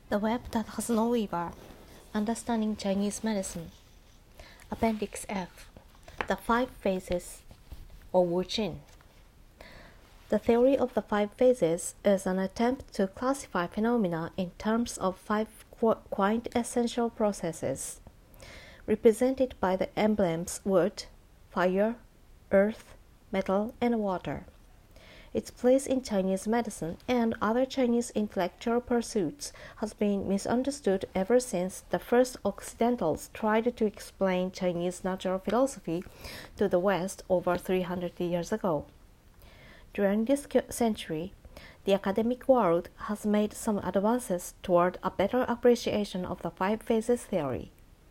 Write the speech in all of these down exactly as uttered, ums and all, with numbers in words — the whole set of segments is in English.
The Web That Has No Weaver, Understanding Chinese Medicine. Appendix F. The Five Phases, or Wu Qin. The theory of the five phases is an attempt to classify phenomena in terms of five quintessential processes, represented by the emblems wood, fire, earth, metal, and water. Its place in Chinese medicine and other Chinese intellectual pursuits has been misunderstood ever since the first Occidentals tried to explain Chinese natural philosophy to the West over three hundred years ago. During this century, the academic world has made some advances toward a better appreciation of the five phases theory.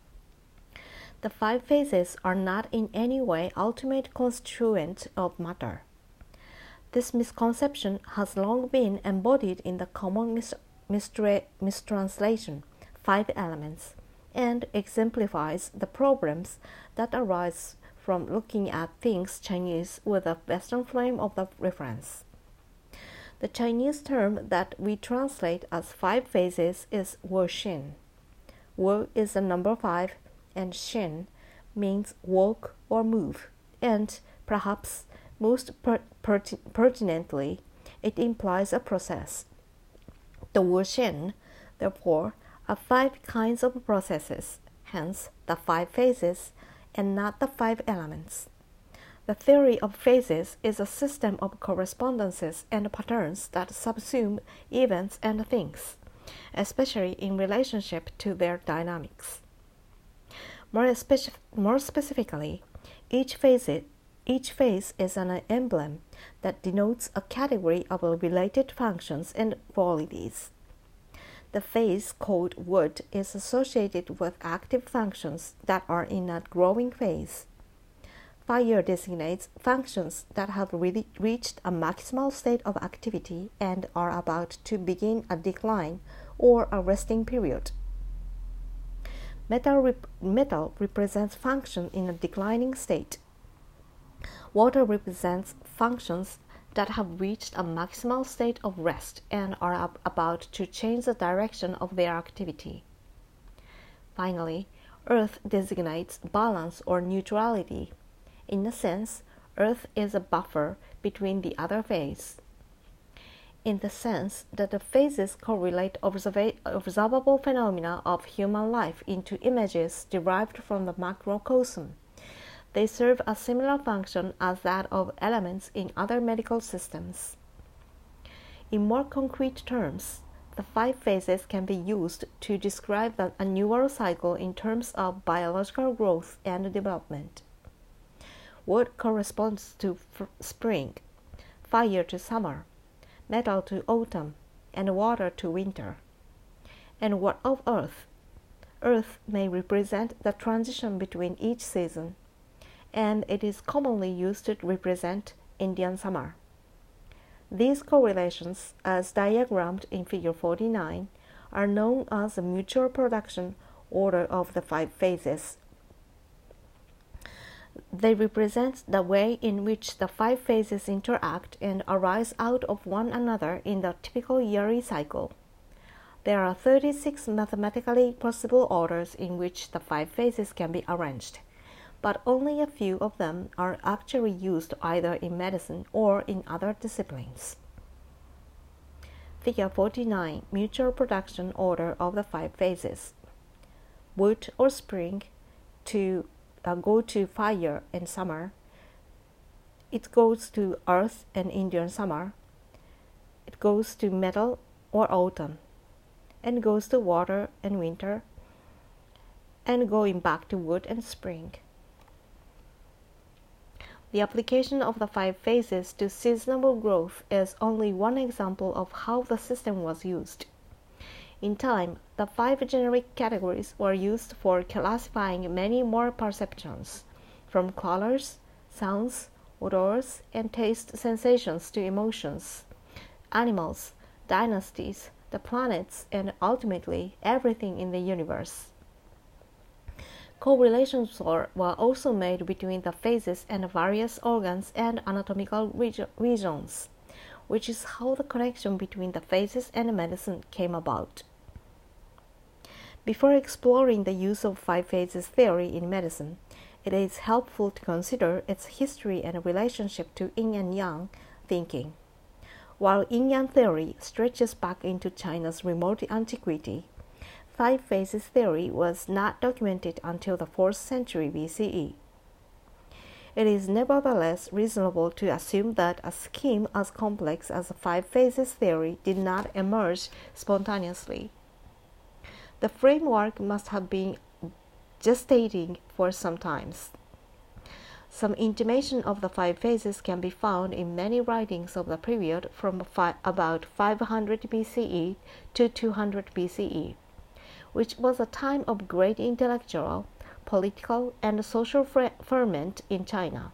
The five phases are not in any way ultimate constituent of matter. This misconception has long been embodied in the common mis- mistra- mistranslation, five elements, and exemplifies the problems that arise from looking at things Chinese with a Western frame of the reference. The Chinese term that we translate as five phases is Wu Xin. Wu is the number five, and Xin means walk or move, and perhaps most per- perti- pertinently, it implies a process. The Wu Xin, therefore, are five kinds of processes, hence the five phases, and not the five elements. The theory of phases is a system of correspondences and patterns that subsume events and things, especially in relationship to their dynamics. More, speci- more specifically, each phase Each phase is an emblem that denotes a category of related functions and qualities. The phase called wood is associated with active functions that are in a growing phase. Fire designates functions that have really reached a maximal state of activity and are about to begin a decline or a resting period. Metal, rep- metal represents function in a declining state. Water represents functions that have reached a maximal state of rest and are ab- about to change the direction of their activity. Finally, earth designates balance or neutrality. In a sense, earth is a buffer between the other phase, in the sense that the phases correlate observa- observable phenomena of human life into images derived from the macrocosm. They serve a similar function as that of elements in other medical systems. In more concrete terms, the five phases can be used to describe the annual cycle in terms of biological growth and development. Wood corresponds to f- spring, fire to summer, metal to autumn, and water to winter. And what of earth? Earth may represent the transition between each season, and it is commonly used to represent Indian summer. These correlations, as diagrammed in Figure forty-nine, are known as the mutual production order of the five phases. They represent the way in which the five phases interact and arise out of one another in the typical yearly cycle. There are thirty-six mathematically possible orders in which the five phases can be arranged, but only a few of them are actually used either in medicine or in other disciplines. Figure forty-nine, Mutual Production Order of the Five Phases. Wood or spring to uh, go to fire in summer. It goes to earth and Indian summer. It goes to metal or autumn, and goes to water and winter, and going back to wood and spring. The application of the five phases to seasonable growth is only one example of how the system was used. In time, the five generic categories were used for classifying many more perceptions, from colors, sounds, odors, and taste sensations to emotions, animals, dynasties, the planets, and ultimately everything in the universe. Correlations were also made between the phases and various organs and anatomical reg- regions, which is how the connection between the phases and medicine came about. Before exploring the use of five phases theory in medicine, it is helpful to consider its history and relationship to yin and yang thinking. While yin-yang theory stretches back into China's remote antiquity, five phases theory was not documented until the fourth century B C E. It is nevertheless reasonable to assume that a scheme as complex as five phases theory did not emerge spontaneously. The framework must have been gestating for some time. Some intimation of the five phases can be found in many writings of the period from fi- about five hundred B C E to two hundred B C E, which was a time of great intellectual, political, and social ferment in China.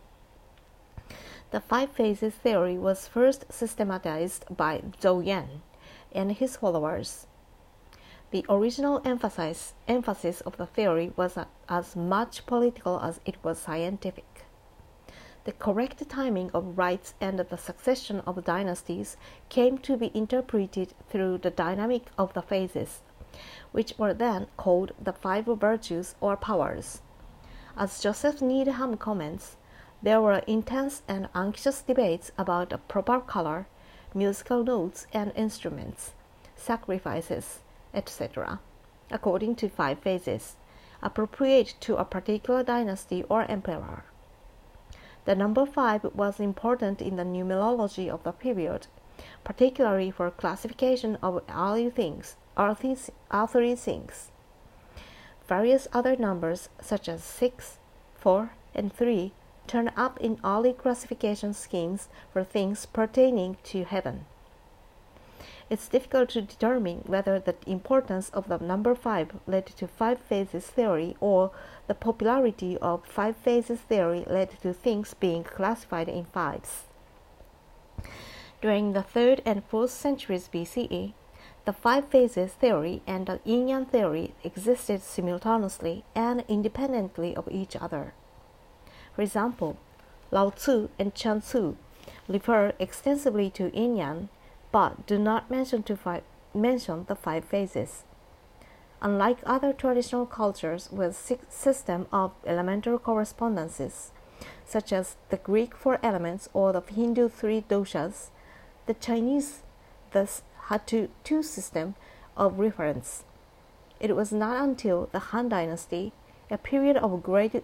The five phases theory was first systematized by Zhou Yan and his followers. The original emphasis, emphasis of the theory was as much political as it was scientific. The correct timing of rights and the succession of dynasties came to be interpreted through the dynamic of the phases, which were then called the five virtues or powers. As Joseph Needham comments, there were intense and anxious debates about the proper color, musical notes and instruments, sacrifices, et cetera, according to five phases, appropriate to a particular dynasty or emperor. The number five was important in the numerology of the period, particularly for classification of early things, earthly things. Various other numbers, such as six, four, and three, turn up in early classification schemes for things pertaining to heaven. It's difficult to determine whether the importance of the number five led to five phases theory or the popularity of five phases theory led to things being classified in fives. During the third and fourth centuries B C E, the five phases theory and the yin-yang theory existed simultaneously and independently of each other. For example, Lao Tzu and Chuang Tzu refer extensively to yin-yang, but do not mention, to five, mention the five phases. Unlike other traditional cultures with six system of elemental correspondences, such as the Greek four elements or the Hindu three doshas, the Chinese thus had two, two systems of reference. It was not until the Han Dynasty, a period of great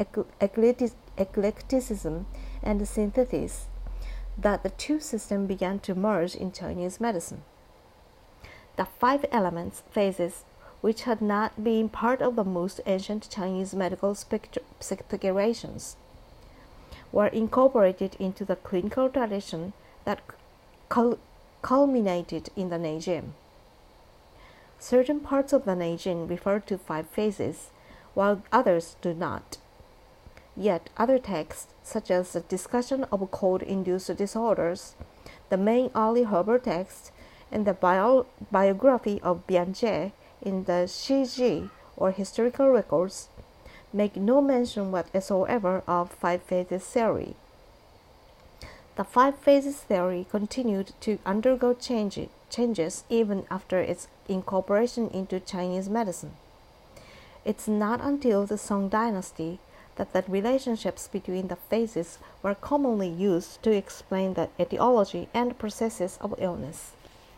eclecticism and synthesis, that the two systems began to merge in Chinese medicine. The five elements phases, which had not been part of the most ancient Chinese medical speculations, were incorporated into the clinical tradition that cul- culminated in the Neijing. Certain parts of the Neijing refer to five phases, while others do not. Yet other texts, such as the discussion of cold-induced disorders, the main early Herbal text, and the bio- biography of Bianzhe in the Shiji or historical records, make no mention whatsoever of five phases theory. The five phases theory continued to undergo change, changes even after its incorporation into Chinese medicine. It's not until the Song Dynasty that the relationships between the phases were commonly used to explain the etiology and processes of illness.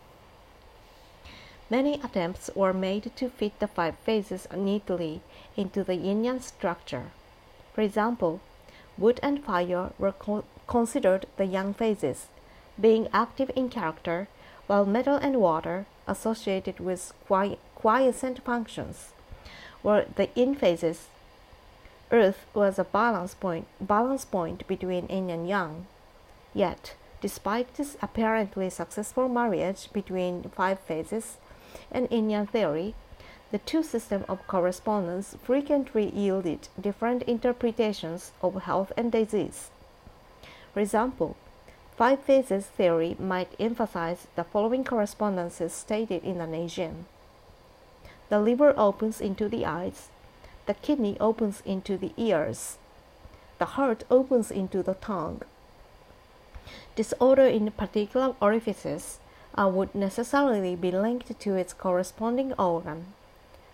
Many attempts were made to fit the five phases neatly into the yin-yang structure. For example, wood and fire were co- considered the yang phases, being active in character, while metal and water, associated with qui- quiescent functions, were the yin phases. Earth was a balance point, balance point between yin and yang. Yet, despite this apparently successful marriage between five phases and yin-yang theory, the two systems of correspondence frequently yielded different interpretations of health and disease. For example, five phases theory might emphasize the following correspondences stated in the Neijing. The liver opens into the eyes, the kidney opens into the ears, the heart opens into the tongue. Disorder in particular orifices uh, would necessarily be linked to its corresponding organ.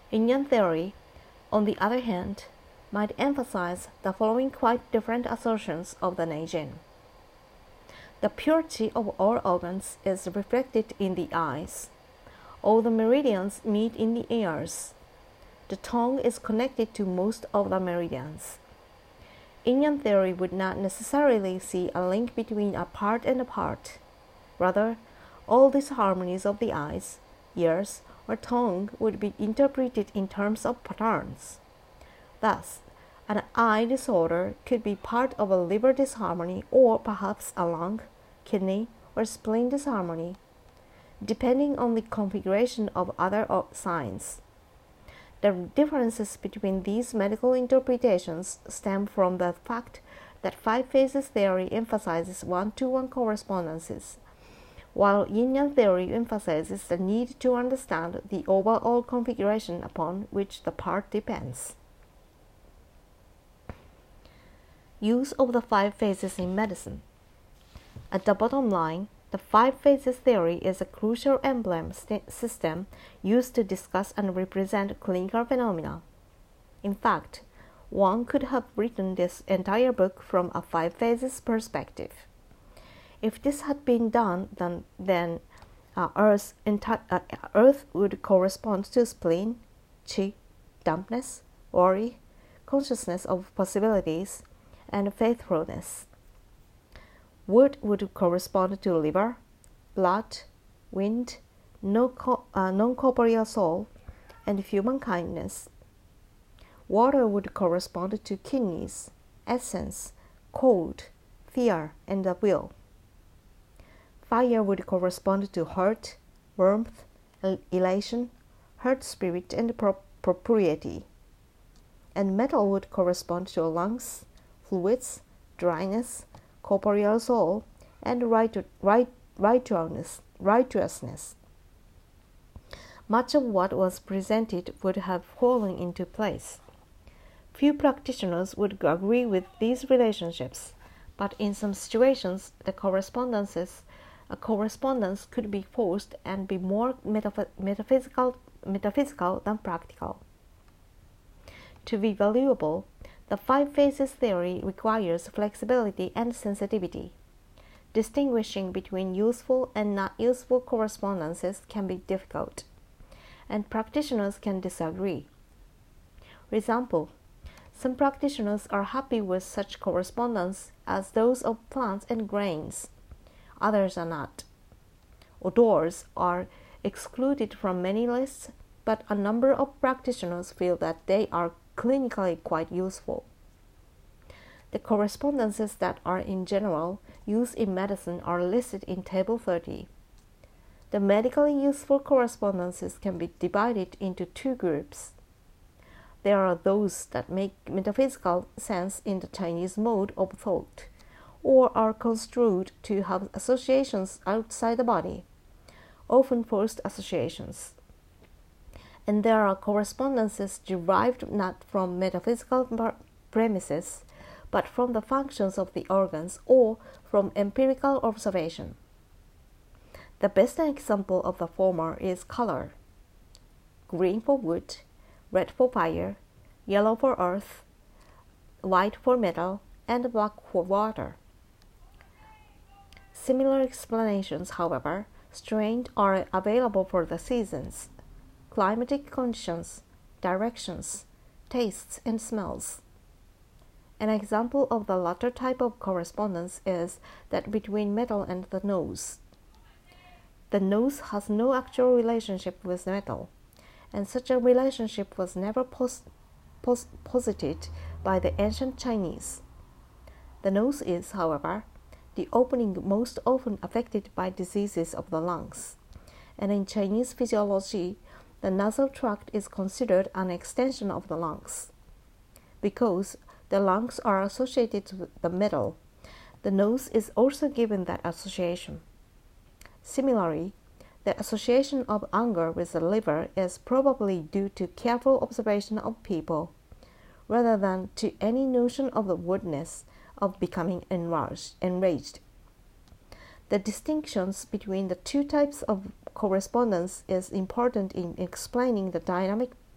Yin Yang theory, on the other hand, might emphasize the following quite different assertions of the Neijin. The purity of all organs is reflected in the eyes. All the meridians meet in the ears. The tongue is connected to most of the meridians. Yin Yang theory would not necessarily see a link between a part and a part. Rather, all these harmonies of the eyes, ears, or tongue would be interpreted in terms of patterns. Thus, an eye disorder could be part of a liver disharmony or perhaps a lung, kidney, or spleen disharmony, depending on the configuration of other signs. The differences between these medical interpretations stem from the fact that five phases theory emphasizes one-to-one correspondences, while Yin Yang theory emphasizes the need to understand the overall configuration upon which the part depends. Use of the five phases in medicine. At the bottom line, the five phases theory is a crucial emblem system used to discuss and represent clinical phenomena. In fact, one could have written this entire book from a five phases perspective. If this had been done, then, then uh, Earth's enti- uh, Earth would correspond to spleen, chi, dampness, worry, consciousness of possibilities, and faithfulness. Wood would correspond to liver, blood, wind, no co- uh, non-corporeal soul, and human kindness. Water would correspond to kidneys, essence, cold, fear, and the will. Fire would correspond to heart, warmth, elation, heart spirit, and pro- propriety. And metal would correspond to lungs, fluids, dryness, corporeal soul, and right, right, righteousness, righteousness. Much of what was presented would have fallen into place. Few practitioners would agree with these relationships, but in some situations, the correspondences, a correspondence could be forced and be more metaph- metaphysical, metaphysical than practical. To be valuable, the five phases theory requires flexibility and sensitivity. Distinguishing between useful and not useful correspondences can be difficult, and practitioners can disagree. For example, some practitioners are happy with such correspondence as those of plants and grains. Others are not. Odors are excluded from many lists, but a number of practitioners feel that they are clinically quite useful. The correspondences that are in general used in medicine are listed in Table thirty. The medically useful correspondences can be divided into two groups. There are those that make metaphysical sense in the Chinese mode of thought, or are construed to have associations outside the body, often forced associations. And there are correspondences derived not from metaphysical premises, but from the functions of the organs or from empirical observation. The best example of the former is color: green for wood, red for fire, yellow for earth, white for metal, and black for water. Similar explanations, however, strained are available for the seasons, climatic conditions, directions, tastes, and smells. An example of the latter type of correspondence is that between metal and the nose. The nose has no actual relationship with metal, and such a relationship was never pos- pos- posited by the ancient Chinese. The nose is, however, the opening most often affected by diseases of the lungs, and in Chinese physiology, the nasal tract is considered an extension of the lungs. Because the lungs are associated with the metal, the nose is also given that association. Similarly, the association of anger with the liver is probably due to careful observation of people, rather than to any notion of the woodness of becoming enraged. The distinctions between the two types of correspondence is important in explaining the dynamic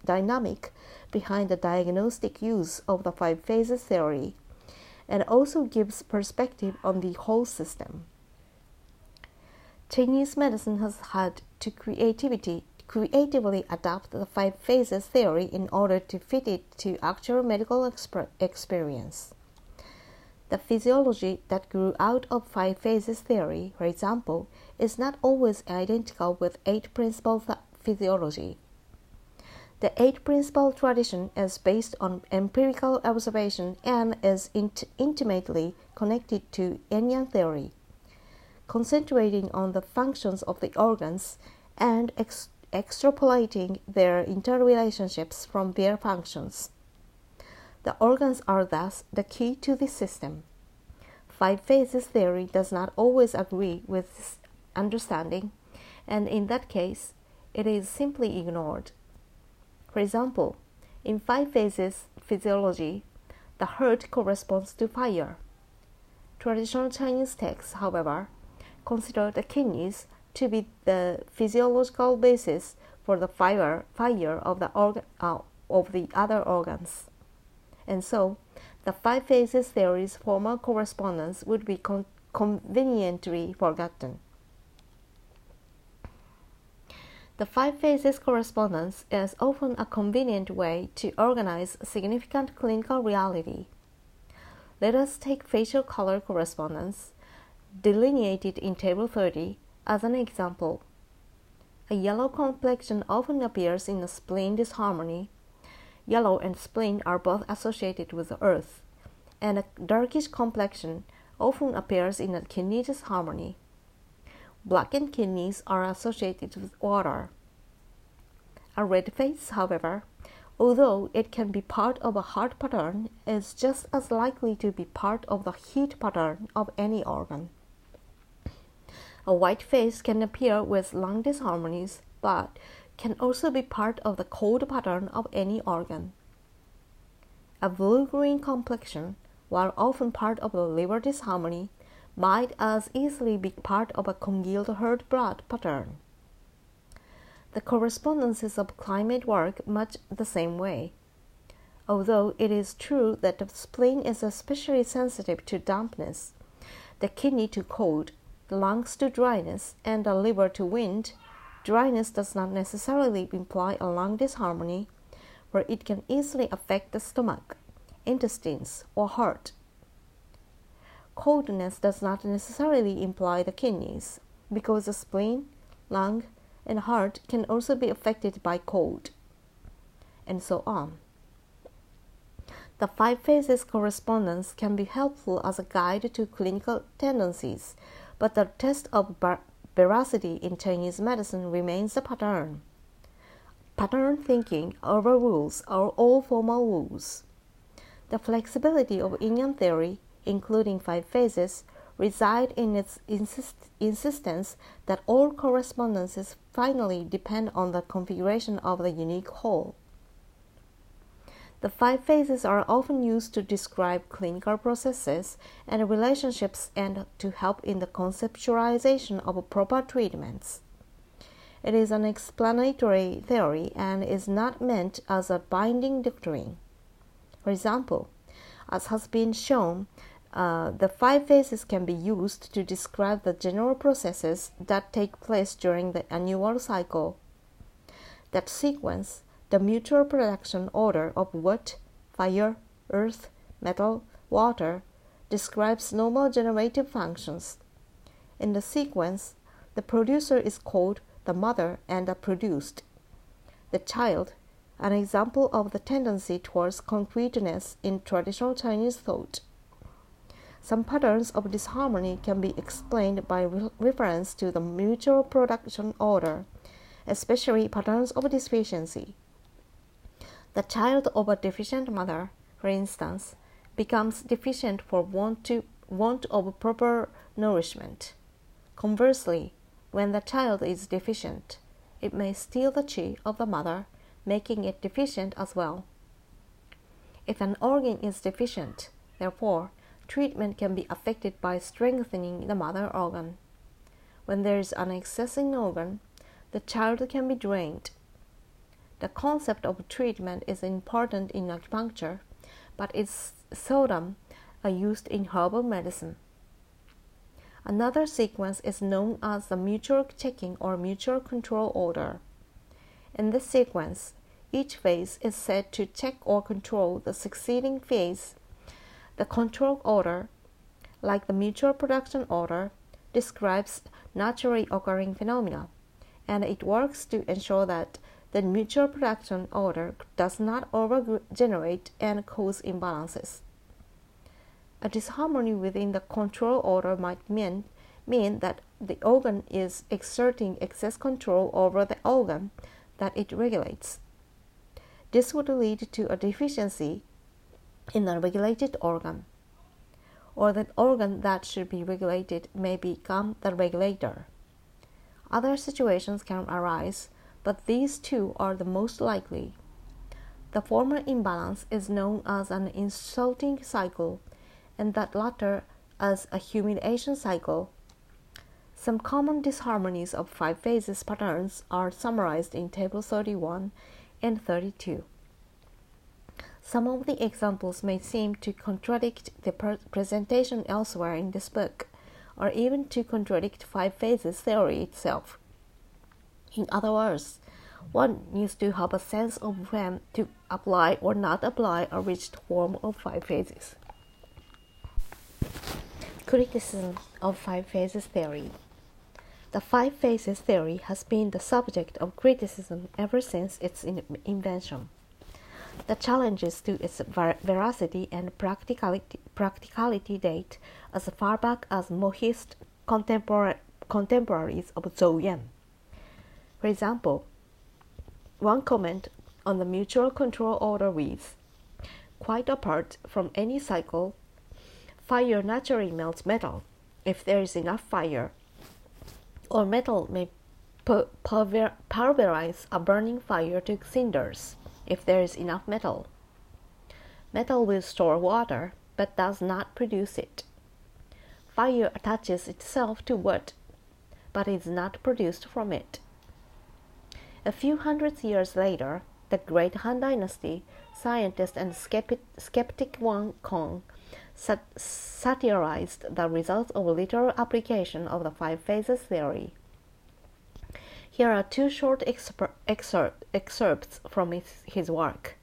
dynamic behind the diagnostic use of the five phases theory, and also gives perspective on the whole system. Chinese medicine has had to creativity, creatively adapt the five phases theory in order to fit it to actual medical exp- experience. The physiology that grew out of five phases theory, for example, is not always identical with eight principle th- physiology. The eight principle tradition is based on empirical observation and is int- intimately connected to Enyan theory, concentrating on the functions of the organs and ex- extrapolating their interrelationships from their functions. The organs are thus the key to the system. Five phases theory does not always agree with this understanding, and in that case, it is simply ignored. For example, in five phases physiology, the heart corresponds to fire. Traditional Chinese texts, however, consider the kidneys to be the physiological basis for the fire, fire of, the organ, uh, of the other organs. And so, the five phases theory's formal correspondence would be con- conveniently forgotten. The five phases correspondence is often a convenient way to organize significant clinical reality. Let us take facial color correspondence, delineated in Table thirty, as an example. A yellow complexion often appears in a spleen disharmony. Yellow and spleen are both associated with the earth, and a darkish complexion often appears in a kidney disharmony. Blackened kidneys are associated with water. A red face, however, although it can be part of a heart pattern, is just as likely to be part of the heat pattern of any organ. A white face can appear with lung disharmonies, but can also be part of the cold pattern of any organ. A blue-green complexion, while often part of the liver disharmony, might as easily be part of a congealed herd blood pattern. The correspondences of climate work much the same way. Although it is true that the spleen is especially sensitive to dampness, the kidney to cold, the lungs to dryness, and the liver to wind, dryness does not necessarily imply a lung disharmony, where it can easily affect the stomach, intestines, or heart. Coldness does not necessarily imply the kidneys, because the spleen, lung, and heart can also be affected by cold, and so on. The five phases correspondence can be helpful as a guide to clinical tendencies, but the test of bar- veracity in Chinese medicine remains the pattern. Pattern thinking overrules all formal rules. The flexibility of Enyan theory, including five phases, reside in its insist- insistence that all correspondences finally depend on the configuration of the unique whole. The five phases are often used to describe clinical processes and relationships and to help in the conceptualization of proper treatments. It is an explanatory theory and is not meant as a binding doctrine. For example, as has been shown, uh, the five phases can be used to describe the general processes that take place during the annual cycle. That sequence, the mutual production order of wood, fire, earth, metal, water, describes normal generative functions. In the sequence, the producer is called the mother and the produced. The child, an example of the tendency towards concreteness in traditional Chinese thought. Some patterns of disharmony can be explained by re- reference to the mutual production order, especially patterns of deficiency. The child of a deficient mother, for instance, becomes deficient for want, to, want of proper nourishment. Conversely, when the child is deficient, it may steal the qi of the mother, making it deficient as well. If an organ is deficient, therefore, treatment can be affected by strengthening the mother organ. When there is an excess in organ, the child can be drained. The concept of treatment is important in acupuncture, but is seldom uh, used in herbal medicine. Another sequence is known as the mutual checking or mutual control order. In this sequence, each phase is said to check or control the succeeding phase. The control order, like the mutual production order, describes naturally occurring phenomena, and it works to ensure that the mutual production order does not over-generate and cause imbalances. A disharmony within the control order might mean, mean that the organ is exerting excess control over the organ that it regulates. This would lead to a deficiency in a regulated organ, or the organ that should be regulated may become the regulator. Other situations can arise, but these two are the most likely. The former imbalance is known as an insulting cycle, and that latter as a humiliation cycle. Some common disharmonies of five phases patterns are summarized in Table thirty-one and thirty-two. Some of the examples may seem to contradict the per- presentation elsewhere in this book, or even to contradict five phases theory itself. In other words, one needs to have a sense of when to apply or not apply a rigid form of five phases. Criticism of five phases theory. The five phases theory has been the subject of criticism ever since its in- invention. The challenges to its ver- veracity and practicality, practicality date as far back as Mohist contempor- contemporaries of Zhou Yan. For example, one comment on the mutual control order reads, "Quite apart from any cycle, fire naturally melts metal if there is enough fire, or metal may pu- pulver- pulverize a burning fire to cinders if there is enough metal. Metal will store water, but does not produce it. Fire attaches itself to wood, but is not produced from it." A few hundred years later, the great Han Dynasty scientist and skeptic Wang Kong sat- satirized the results of literal application of the five phases theory. Here are two short exper- excerpt, excerpts from his, his work.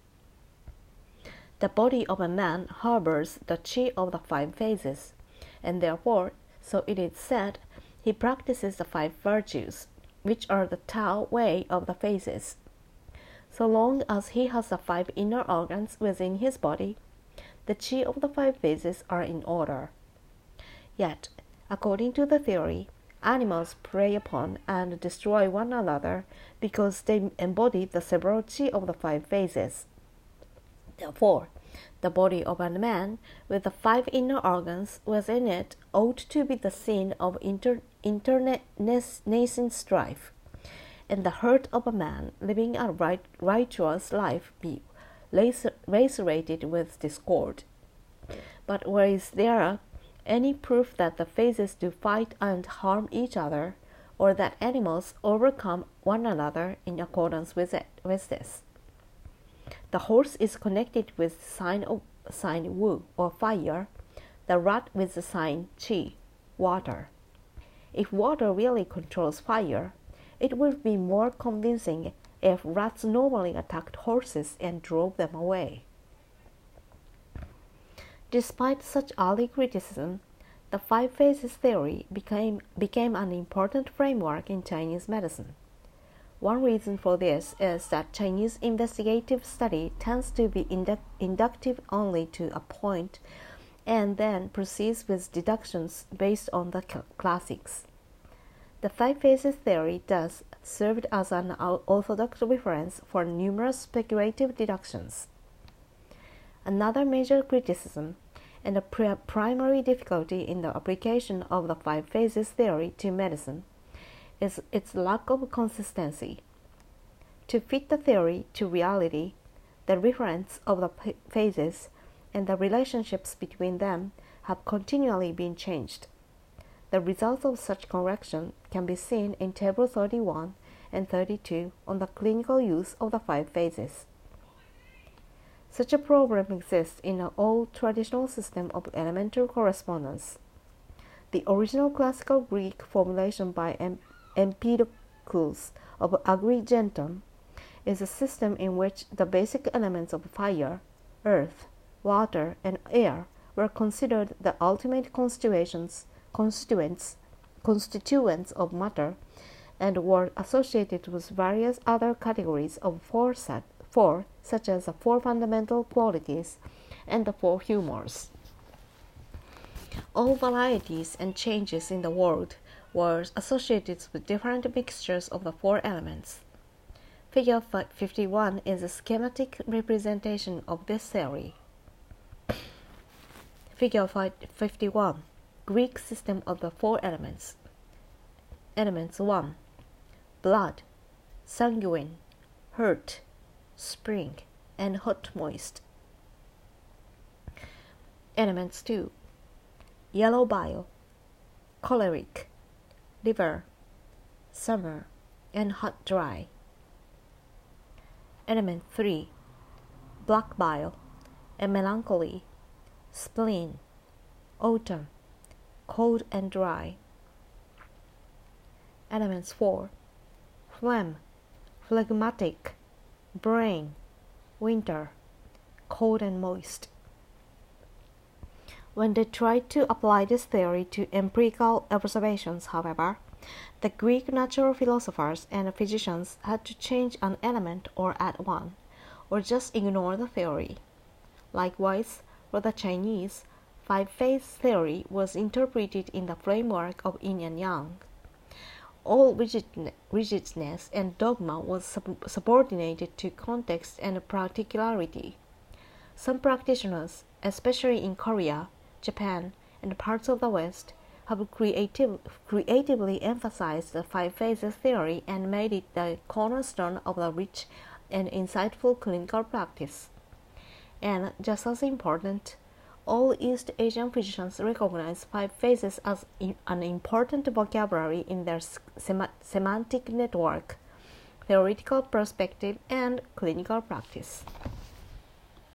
The body of a man harbors the chi of the five phases, and therefore, so it is said, he practices the five virtues, which are the Tao way of the phases. So long as he has the five inner organs within his body, the chi of the five phases are in order. Yet, according to the theory, animals prey upon and destroy one another because they embody the several chi of the five phases. Therefore, the body of a man with the five inner organs within it ought to be the scene of inter- internecine strife, and the heart of a man living a right, righteous life be lacerated with discord. But where is there any proof that the phases do fight and harm each other, or that animals overcome one another in accordance with it, with this? The horse is connected with sign of sign Wu or fire, the rat with the sign Qi, water. If water really controls fire, it would be more convincing if rats normally attacked horses and drove them away. Despite such early criticism, the five phases theory became, became an important framework in Chinese medicine. One reason for this is that Chinese investigative study tends to be indu- inductive only to a point, and then proceeds with deductions based on the classics. The five phases theory thus served as an orthodox reference for numerous speculative deductions. Another major criticism and a pri- primary difficulty in the application of the five phases theory to medicine is its lack of consistency. To fit the theory to reality, the reference of the p- phases and the relationships between them have continually been changed. The results of such correction can be seen in Table thirty-one and thirty-two on the clinical use of the five phases. Such a problem exists in an old traditional system of elemental correspondence. The original classical Greek formulation by Empedocles of Agrigentum is a system in which the basic elements of fire, earth, water, and air were considered the ultimate constituents, constituents, constituents of matter and were associated with various other categories of four, set, four such as the four fundamental qualities and the four humors. All varieties and changes in the world were associated with different mixtures of the four elements. Figure fifty-one is a schematic representation of this theory. Figure fifty-one, Greek system of the four elements. Elements one, blood, sanguine, hurt, spring, and hot moist. Elements two, yellow bile, choleric, liver, summer, and hot dry. Element three, black bile, and melancholy, spleen, autumn, cold and dry. Elements four, phlegm, phlegmatic, brain, winter, cold and moist. When they tried to apply this theory to empirical observations, however, the Greek natural philosophers and physicians had to change an element or add one, or just ignore the theory. Likewise, for the Chinese, five-phase theory was interpreted in the framework of yin and yang. All rigidness and dogma was sub subordinated to context and particularity. Some practitioners, especially in Korea, Japan, and parts of the West, have creative, creatively emphasized the five phases theory and made it the cornerstone of the rich and insightful clinical practice. And just as important, all East Asian physicians recognize five phases as in, an important vocabulary in their sem semantic network, theoretical perspective, and clinical practice.